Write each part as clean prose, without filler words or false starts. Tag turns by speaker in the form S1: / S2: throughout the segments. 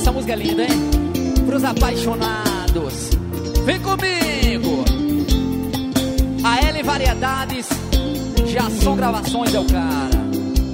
S1: Essa música é linda, hein? Pros apaixonados, vem comigo. A L Variedades, já são gravações, é o cara.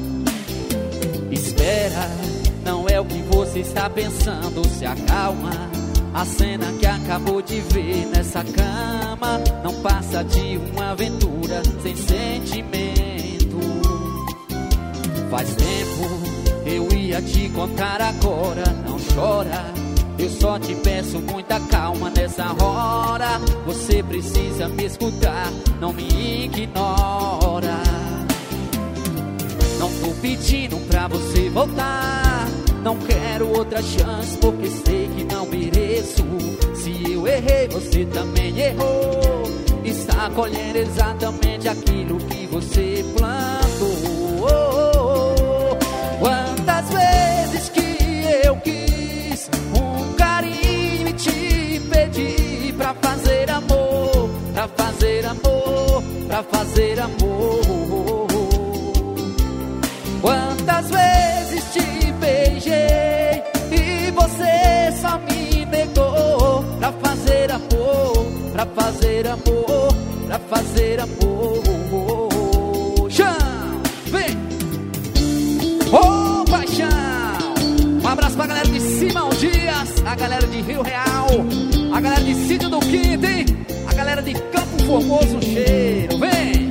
S1: Espera, não é o que você está pensando, se acalma. A cena que acabou de ver nessa cama não passa de uma aventura sem sentimento. Faz tempo eu ia te contar agora, não chora. Eu só te peço muita calma nessa hora. Você precisa me escutar, não me ignora. Não tô pedindo pra você voltar, não quero outra chance porque sei que não mereço. Se eu errei, você também errou. Está colhendo exatamente aquilo que você plantou. Quantas vezes que eu quis um carinho e te pedi pra fazer amor, pra fazer amor, pra fazer amor. Quantas vezes te beijei e você só me negou. Pra fazer amor, pra fazer amor, pra fazer amor. Chão, vem! Ô, paixão! Um abraço pra galera de Simão Dias, a galera de Rio Real, a galera de Sítio do Quinto, hein? A galera de Campo Formoso, cheiro, vem!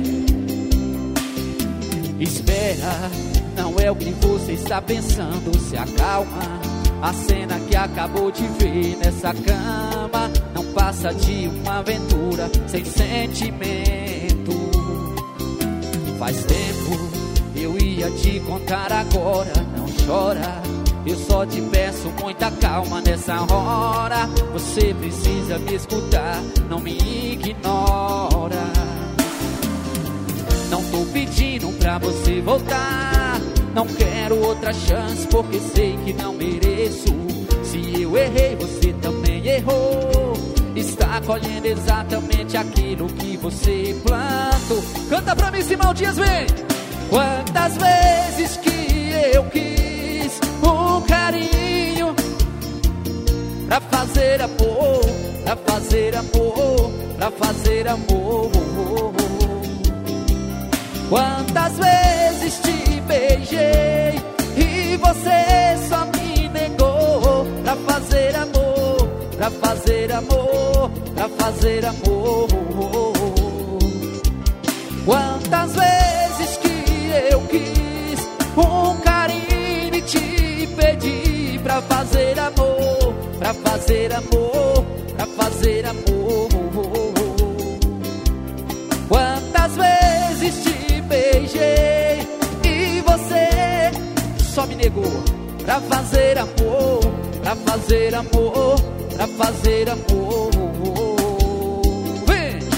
S1: Espera, não é o que você está pensando, se acalma. A cena que acabou de ver nessa cama não passa de uma aventura sem sentimento. Faz tempo eu ia te contar agora, não chora. Eu só te peço muita calma nessa hora. Você precisa me escutar, não me ignora. Não tô pedindo pra você voltar, não quero outra chance porque sei que não mereço. Se eu errei, você também errou. Está colhendo exatamente aquilo que você plantou. Canta pra mim, Simão Dias, vem! Quantas vezes que eu quis um carinho pra fazer amor, pra fazer amor, pra fazer amor. Quantas vezes te beijei e você só me negou. Pra fazer amor, pra fazer amor, pra fazer amor. Quantas vezes que eu quis um carinho e te pedi pra fazer amor, pra fazer amor, pra fazer amor. Quantas vezes te beijei e você só me negou. Pra fazer amor, pra fazer amor, pra fazer amor. Vem!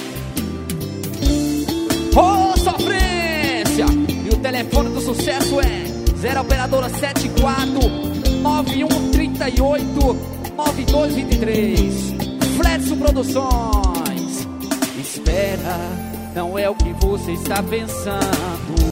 S1: Ô, sofrência! E o telefone do sucesso é 0 operadora 74 9138 9223. Fletson Produções. Espera, não é o que você está pensando.